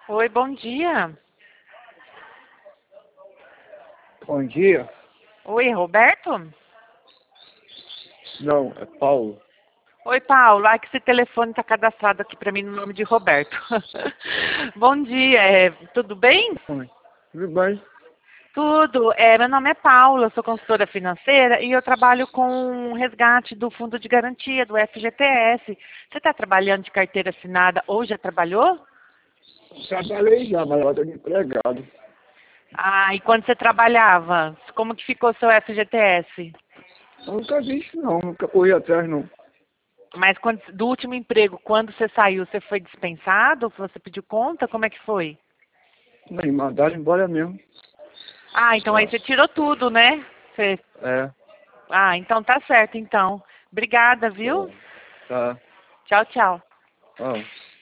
Oi, bom dia. Bom dia. Oi, Roberto? Não, é Paulo. Oi, Paulo. Ah, que esse telefone está cadastrado aqui para mim no nome de Roberto. Bom dia, tudo bem? Oi. Tudo bem? Tudo. Meu nome é Paula, eu sou consultora financeira e eu trabalho com o resgate do Fundo de Garantia, do FGTS. Você está trabalhando de carteira assinada ou já trabalhou? Trabalhei já, mas agora estou empregado. Ah, e quando você trabalhava, como que ficou seu FGTS? Eu nunca vi isso não, nunca corri atrás não. Mas do último emprego, quando você saiu, você foi dispensado? Você pediu conta? Como é que foi? Me mandaram embora mesmo. Ah, então aí Ah, você tirou tudo, né? Você... é, Ah, então tá certo, então. Obrigada, viu? tá. Tchau, tchau. Ó.